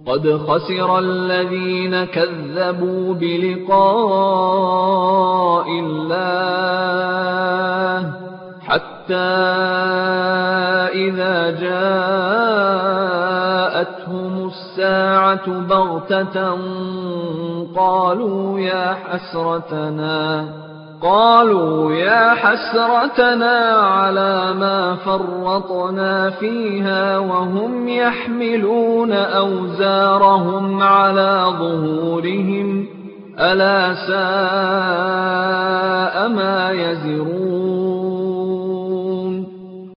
قد خسر الذين كذبوا بلقاء الله حتى إذا جاءتهم الساعة بغتة قالوا يا حسرتنا على ما فرطنا فيها وهم يحملون أوزارهم على ظهورهم ألا ساء ما يزرون